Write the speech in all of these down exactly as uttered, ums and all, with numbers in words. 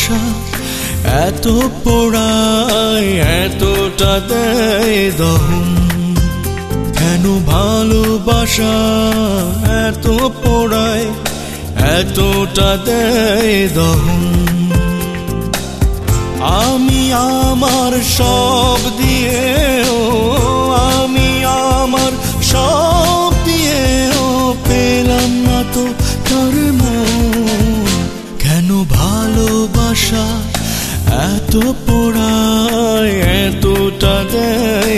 ভালোবাসা এত পোড়ায়, এতটা দেয় দহন। কেন ভালোবাসা এত পোড়ায়, এতটা দেয় দহন। আমি আমার সব দিয়েও, আমি আমার সব দিয়েও পেলাম না তো তার মন। কেন ভালোবাসা এত পোড়ায়, এতটা দেয়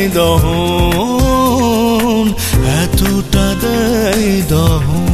দহন, এতটা দেয় দহন।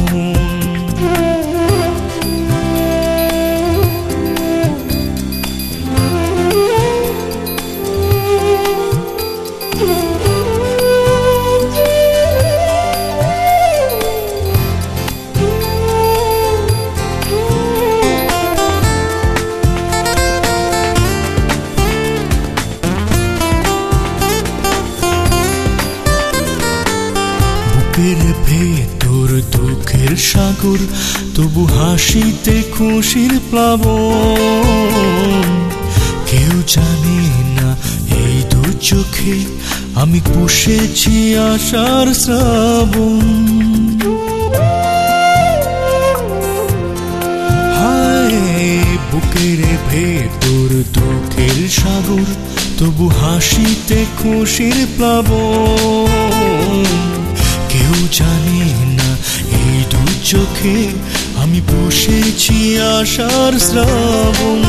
বুকের ভেতর দুঃখের সাগর, তবু হাসিতে খুশির প্লাবন। কেউ জানে না এই দু চোখে আমি পুষেছি আশার শ্রাবণ। হায় বুকের ভেতর দুঃখের সাগর, তবু হাসিতে খুশির প্লাবন। কেউ জানে না এই দু চোখে আমি পুষেছি আশার শ্রাবণ।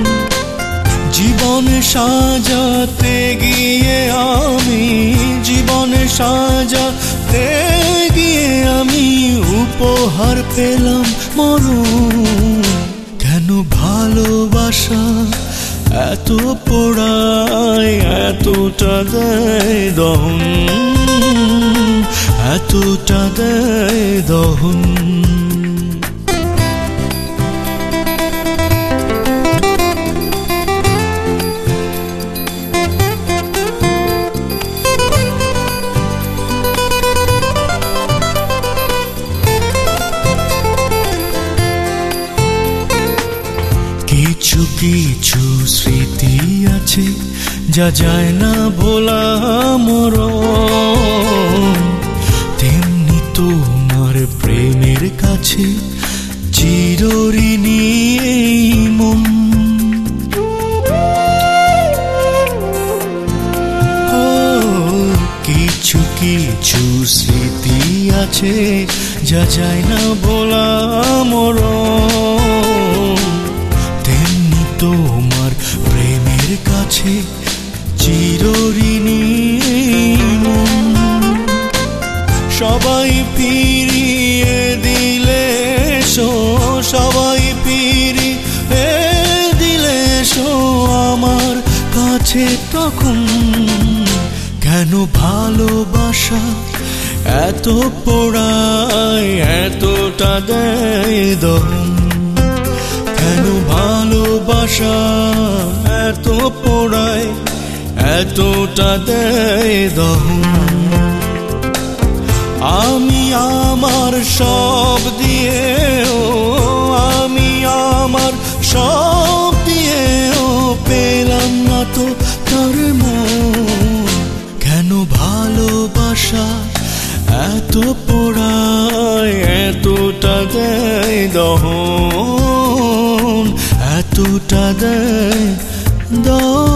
জীবন সাজাতে গিয়ে আমি, জীবন সাজাতে গিয়ে আমি উপহার পেলাম মরণ। কেন ভালোবাসা এত পোড়ায়, এতটা দেয় দহন, এতটা দেয় দহন। কিছু কিছু স্মৃতি আছে যা যায় না ভোলা মরণ। তেমনি তোমার প্রেমের কাছে চিরঋণী এই মন। ও কিছু কিছু স্মৃতি আছে যা যায় না ভোলা মরণ। তেমনি তোমার প্রেমের কাছে চিরঋণী মন। সবাই ফিরিয়ে দিলে শো, সবাই ফিরিয়ে দিলে শো আমার কাছে তখন। কেন ভালোবাসা এত পোড়ায়, এতটা দেয় দহন। কেন ভালোবাসা এত পোড়ায়, এতটা দেয় দহন। আমি আমার সব দিয়েও, আমি আমার সব দিয়েও পেলাম না তো তার মন। কেন ভালোবাসা এত পোড়ায়, এতটা দেয় দহন, এতটা দেয় দহন।